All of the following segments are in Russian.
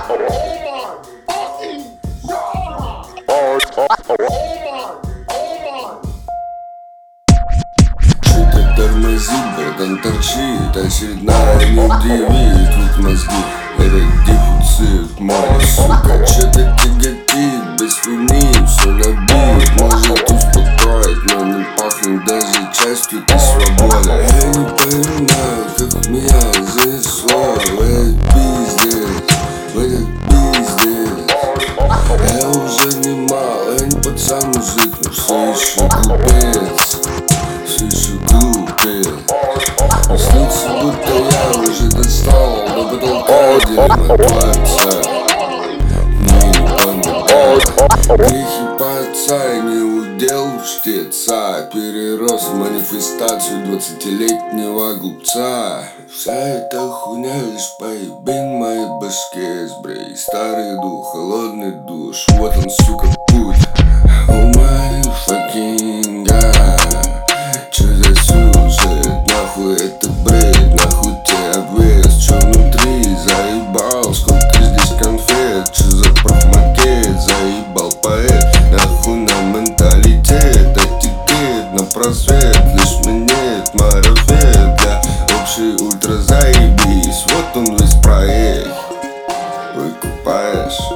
Что-то тормозит, братан, торчит. Очередная не удивит. Тут мозги, это дефицит мой, сука. Что-то тяготит, без хуйни все набит. Может успокоить, но не пахнет даже частью этой свободы. Я не понимаю, как меня занесло в этот пиздец, в этот пиздец. Я уже не мал, я не пацан мужик, но все еще глупец, все еще глупец. Снится, будто я уже достал до потолка дерьма творца. Мне не помогает грехи по отца, и не удел чтеца. Перерос в манифестацию 20-летнего глупца. Вся эта хуйня лишь поебень в моей башке. Сбрей старый дух, холодный душ, вот он, сука, путь. Oh my fucking god, чё за сюжет, нахуй это бред, нахуй тебе обвес. Чё внутри, заебал, сколько здесь конфет, чё за профмакет, заебал поэт. Нахуй нам менталитет, этикет на просвет, лишь минет, марафет для общей ультра заебись. Вот он весь проект, выкупаешь,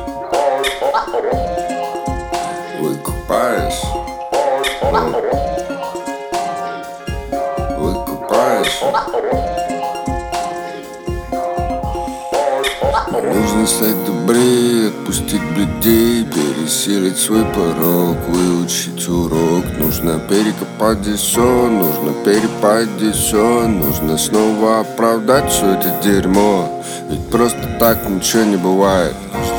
выкупаешь, выкупаешь. Нужно стать добрее, отпустить блюдей, пересилить свой порог, выучить урок. Нужно перекопать здесь все, нужно перепасть здесь все. Нужно снова оправдать все это дерьмо, ведь просто так ничего не бывает.